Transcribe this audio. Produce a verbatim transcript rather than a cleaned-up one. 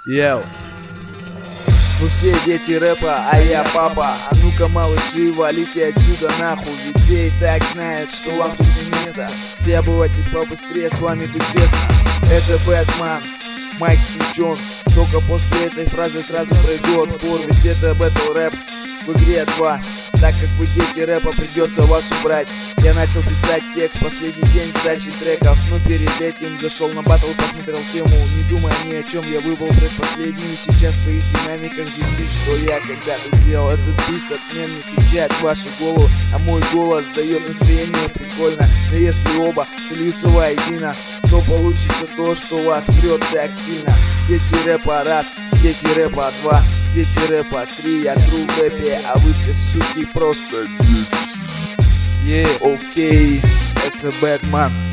Йоу. Мы все дети рэпа, а я папа. А ну-ка, малыши, валите отсюда нахуй. Ведь все и так знают, что вам тут не место. Все обувайтесь побыстрее, с вами тут тесно. Это Бэтмен, майк включен. Только после этой фразы сразу пройду отбор. Ведь это бэтл рэп в игре два. Так как вы дети рэпа, придется вас убрать. Я начал писать текст, последний день сдачи треков. Но перед этим зашел на батл, посмотрел тему. Не думая ни о чем, я выбрал предпоследнюю. Сейчас в твоих динамиках звучит, что я когда-то сделал этот бит. Отменный печать в вашу голову, а мой голос дает настроение прикольно. Но если оба сольются воедино, то получится то, что вас прет так сильно. Дети рэпа раз, дети рэпа два, дети рэпа три. Я тру в рэпе, а вы все суки просто дети. Yeah, окей, okay. Это Бэтмен.